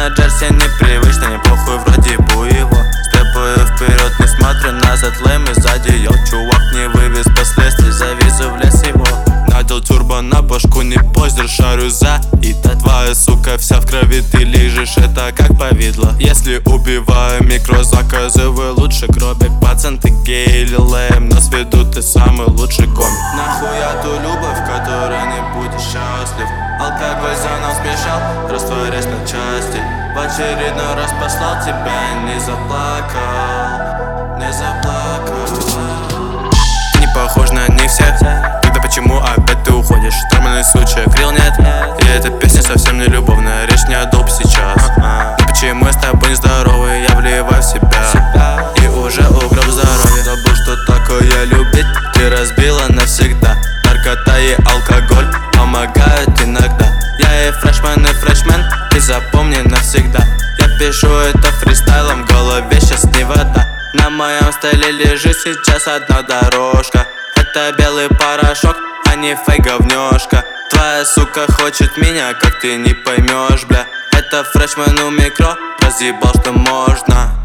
на джерси непривычно, не похуй, вроде бы его. Степаю вперед, не смотрю назад, лэм и сзади. Йоу, чувак не вывез последствий, завезу в лес его. Надел тюрбан на башку, не поздер, шарю за. И та твоя сука вся в крови, ты лежишь, это как повидло. Если убиваю микро, заказывай лучше гробик. Пацан, ты гей или лэм, но с виду ты самый лучший комик. Нахуя ту любовь, в которой не будешь счастлив? Алкоголь за нас смешал, растворясь на части. В очередной раз послал тебя, не заплакал, не заплакал. Ты не похож на них всех, тогда почему опять ты уходишь? Нормальный случай, крил нет, и эта песня совсем не любовная, речь не о доп сейчас. Но почему я с тобой не здоровый, я вливаю в себя и уже угроб здоровье. Забыл, что такое любить, ты разбила навсегда. Наркота и алкоголь помогают иногда. Я и фрешмен, и запомни навсегда. Я пишу это фристайлом, в голове сейчас не вода. На моем столе лежит сейчас одна дорожка. Это белый порошок, а не фейк говнёшка. Твоя сука хочет меня, как ты не поймешь, бля. Это фрешмен у микро, разъебал, что можно.